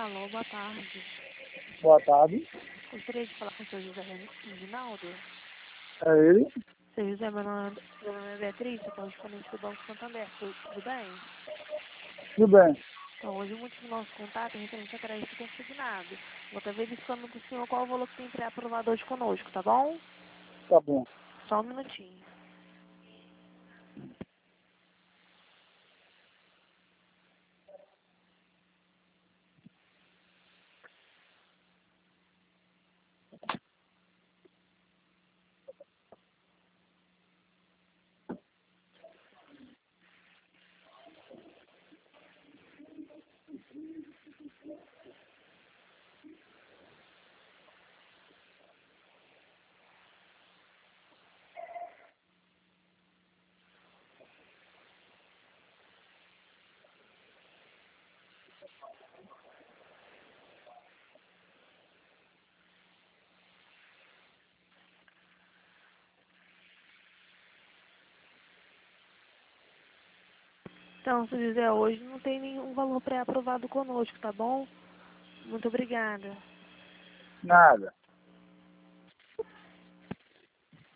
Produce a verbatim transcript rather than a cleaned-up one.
Alô, boa tarde. Boa tarde. Gostaria de falar com o seu José Reginaldo. É ele? Seu José, meu nome, meu nome é Beatriz, eu estou correspondente do Banco Santander. Tudo, tudo bem? Tudo bem. Então, hoje o motivo do nosso contato é referente a crédito consignado. Vou estar verificando com o senhor qual o valor que tem pré-aprovado hoje conosco, tá bom? Tá bom. Só um minutinho. Então, seu José, hoje não tem nenhum valor pré-aprovado conosco, tá bom? Muito obrigada. Nada.